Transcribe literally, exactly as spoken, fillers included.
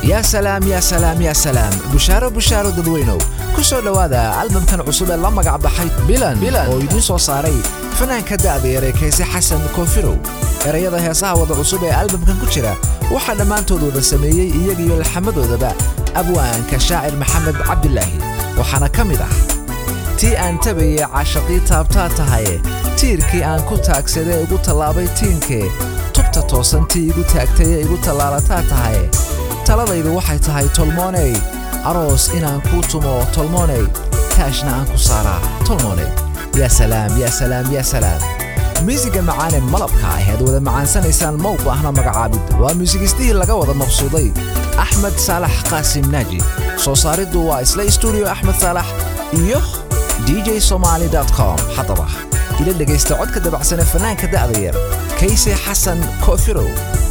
يا سلام يا سلام يا سلام بشارة بشارة ددوينو كسر لواذا ألبوم كان عصوبة لما قعد بحيط بلان بلان ويدين صو صاري فنان كدادير كيسي حسن كوفيرو erayada heesaha wada cusub ee albumkan ku jira waxa dhamaantooda sameeyay iyaga iyo xamadooda abwaanka shaacir maxamed cabdilaahi waxana kamid ah tii aan tabayay caashaqii taabtaa tahay tiirkii aan ku taagsaday ugu talaabay tiinkee tubta toosantii igu taagtay igu talaalataa tahay taladaydu waxay tahay tolmooney aroos inaan ku tumo tolmooney taashna aan ku saaraa tolmooney ya salaam ya salaam ya salaam musiga macaan malabka ahayd wada macaansanaysan ma u baahna magacaabid waa musigistii laga wada maqsuuday Ahmed Salah Qasim Naji soo saaridu waa isla studio Ahmed Salah iyo d j somali dot com hadaba ila dhageysta codka dabacsan fanaanka da'da yar Kayse Xasan Koofiro